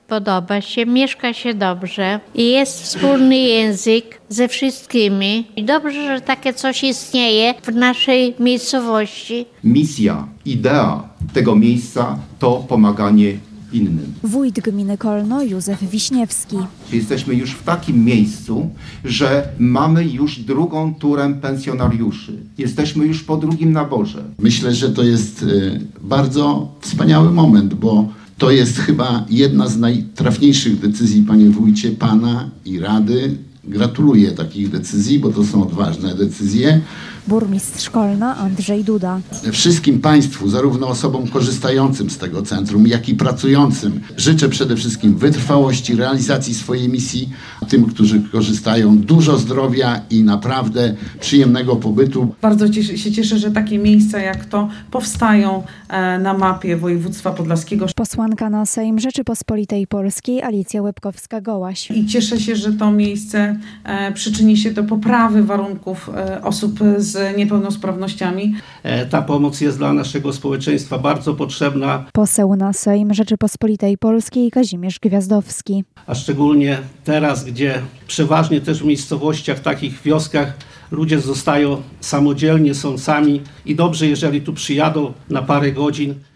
Podoba się, mieszka się dobrze i jest wspólny język ze wszystkimi. I dobrze, że takie coś istnieje w naszej miejscowości. Misja, idea tego miejsca to pomaganie innym. Wójt gminy Kolno Józef Wiśniewski. Jesteśmy już w takim miejscu, że mamy już drugą turę pensjonariuszy. Jesteśmy już po drugim naborze. Myślę, że to jest bardzo wspaniały moment, bo to jest chyba jedna z najtrafniejszych decyzji, panie wójcie, pana i rady. Gratuluję takich decyzji, bo to są odważne decyzje. Burmistrz Kolna Andrzej Duda. Wszystkim państwu, zarówno osobom korzystającym z tego centrum, jak i pracującym, życzę przede wszystkim wytrwałości, realizacji swojej misji. Tym, którzy korzystają, dużo zdrowia i naprawdę przyjemnego pobytu. Bardzo się cieszę, że takie miejsca jak to powstają na mapie województwa podlaskiego. Posłanka na Sejm Rzeczypospolitej Polskiej Alicja Łebkowska-Gołaś. I cieszę się, że to miejsce przyczyni się do poprawy warunków osób z niepełnosprawnościami. Ta pomoc jest dla naszego społeczeństwa bardzo potrzebna. Poseł na Sejm Rzeczypospolitej Polskiej Kazimierz Gwiazdowski. A szczególnie teraz, gdzie przeważnie też w miejscowościach, takich wioskach, ludzie zostają samodzielnie, są sami i dobrze, jeżeli tu przyjadą na parę godzin.